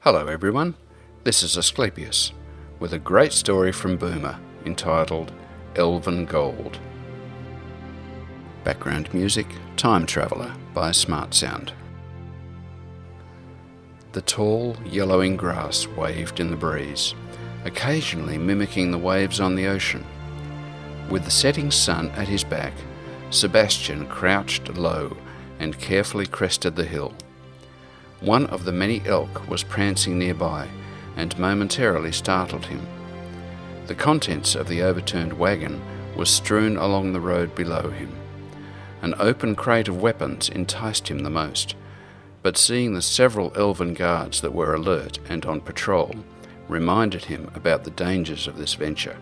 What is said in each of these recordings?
Hello everyone, this is Asclepius with a great story from Boomer entitled Elven Gold. Background music, Time Traveller by Smart Sound. The tall, yellowing grass waved in the breeze, occasionally mimicking the waves on the ocean. With the setting sun at his back, Sebastian crouched low and carefully crested the hill. One of the many elk was prancing nearby and momentarily startled him. The contents of the overturned wagon was strewn along the road below him. An open crate of weapons enticed him the most, but seeing the several elven guards that were alert and on patrol reminded him about the dangers of this venture.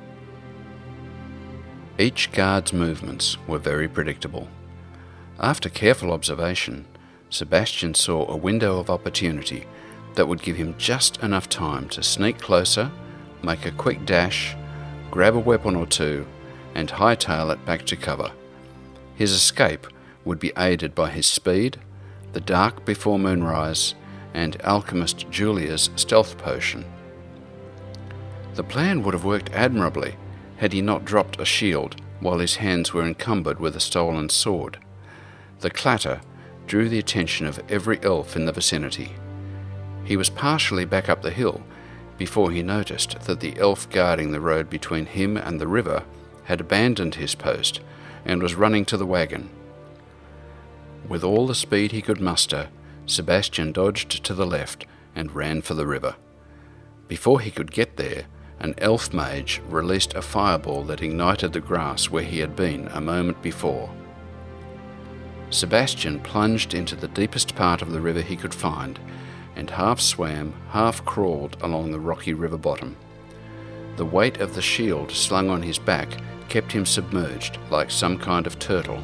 Each guard's movements were very predictable. After careful observation, Sebastian saw a window of opportunity that would give him just enough time to sneak closer, make a quick dash, grab a weapon or two, and hightail it back to cover. His escape would be aided by his speed, the dark before moonrise, and alchemist Julia's stealth potion. The plan would have worked admirably had he not dropped a shield while his hands were encumbered with a stolen sword. The clatter drew the attention of every elf in the vicinity. He was partially back up the hill before he noticed that the elf guarding the road between him and the river had abandoned his post and was running to the wagon. With all the speed he could muster, Sebastian dodged to the left and ran for the river. Before he could get there, an elf mage released a fireball that ignited the grass where he had been a moment before. Sebastian plunged into the deepest part of the river he could find, and half swam, half crawled along the rocky river bottom. The weight of the shield slung on his back kept him submerged like some kind of turtle.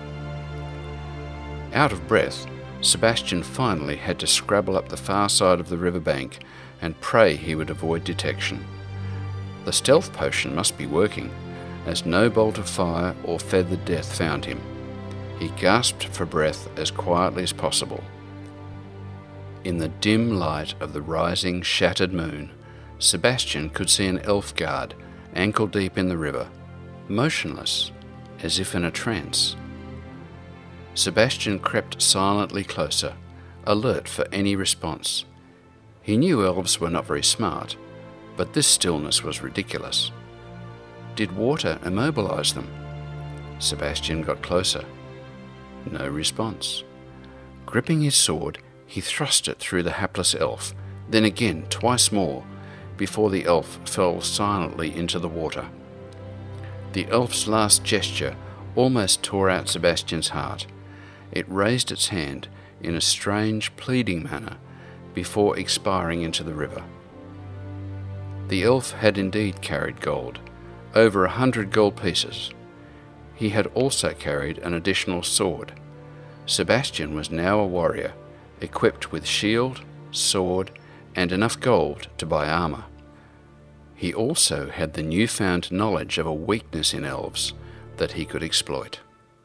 Out of breath, Sebastian finally had to scrabble up the far side of the riverbank and pray he would avoid detection. The stealth potion must be working, as no bolt of fire or feathered death found him. He gasped for breath as quietly as possible. In the dim light of the rising, shattered moon, Sebastian could see an elf guard ankle-deep in the river, motionless, as if in a trance. Sebastian crept silently closer, alert for any response. He knew elves were not very smart, but this stillness was ridiculous. Did water immobilize them? Sebastian got closer. No response. Gripping his sword, he thrust it through the hapless elf, then again twice more, before the elf fell silently into the water. The elf's last gesture almost tore out Sebastian's heart. It raised its hand in a strange, pleading manner before expiring into the river. The elf had indeed carried gold, over 100 gold pieces. He had also carried an additional sword. Sebastian was now a warrior, equipped with shield, sword, and enough gold to buy armour. He also had the newfound knowledge of a weakness in elves that he could exploit.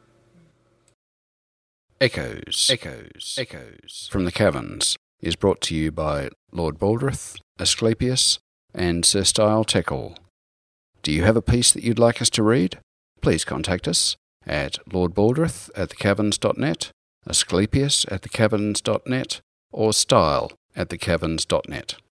Echoes from the Caverns is brought to you by Lord Baldrith, Asclepius, and Sir Style Teckall. Do you have a piece that you'd like us to read? Please contact us at lordbaldrith@thecaverns.net, Asclepius@thecaverns.net, or style@thecaverns.net.